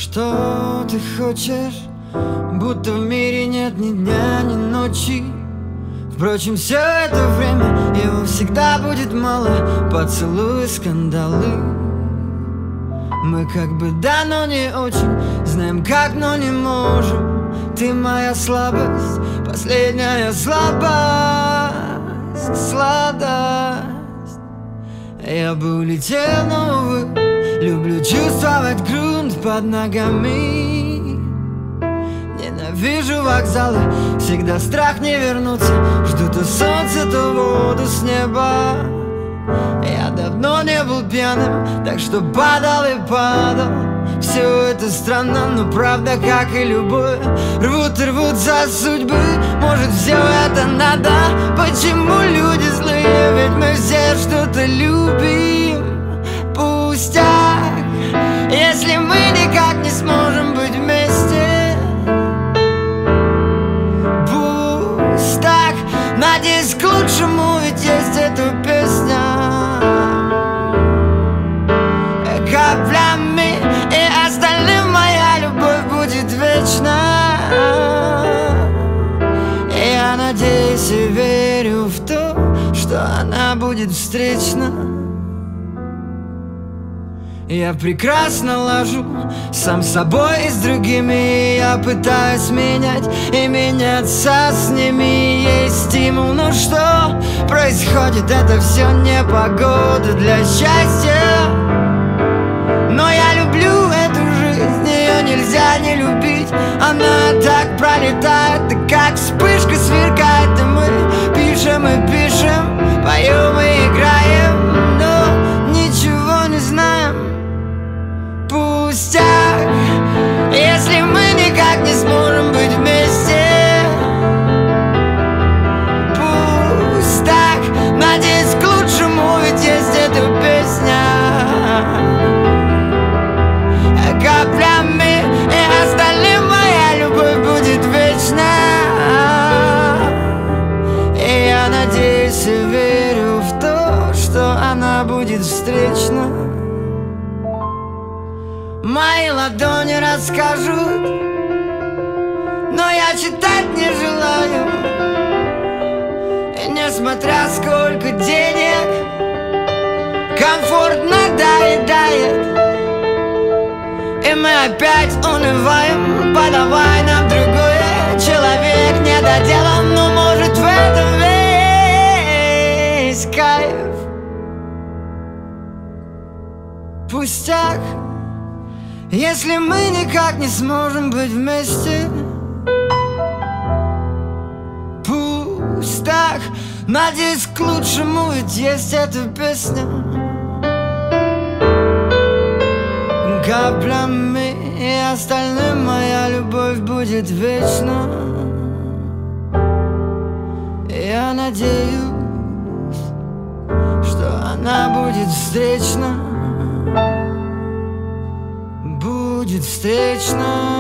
что ты хочешь, будто в мире нет ни дня, ни ночи. Впрочем, все это время его всегда будет мало. Поцелуи, скандалы. Мы как бы да, но не очень. Знаем как, но не можем. Ты моя слабость, последняя слабость, сладость. Я бы улетел, но, увы, люблю чувствовать грунт под ногами. Ненавижу вокзалы, всегда страх не вернуться. Жду то солнце, то воду с неба. Я давно не был пьяным, так что падал и падал. Все это странно, но правда, как и любое. Рвут и рвутся судьбы, может все это надо. Почему люди злые, ведь мы все что-то любим. Пустяк, если мы никак не сможем быть вместе. Пусть так, надеюсь к лучшему, ведь есть эта песня. Каплями и остальным моя любовь будет вечна. Я надеюсь и верю в то, что она будет встречна. Я прекрасно ложу сам собой и с другими. Я пытаюсь менять и меняться с ними. Есть стимул, но что происходит? Это все не погода для счастья. Но я люблю эту жизнь, ее нельзя не любить. Она так пролетает, да как вспышка сверкает. И мы пишем и пишем, поем и играем, но ничего не знаем. Пустяк, если мы никак не сможем быть вместе. Пусть так, надеюсь к лучшему, ведь есть эта песня. Каплями и остальным моя любовь будет вечна. И я надеюсь и верю в то, что она будет встречна. Мои ладони расскажут, но я читать не желаю. И несмотря сколько денег, комфорт надоедает. И мы опять унываем, подавай нам другое. Человек недоделан, но может в этом весь кайф. Пустяк, если мы никак не сможем быть вместе. Пусть так, надеюсь к лучшему, ведь есть эта песня. Каплями и остальным моя любовь будет вечна. Я надеюсь, что она будет встречна. Будет встречна.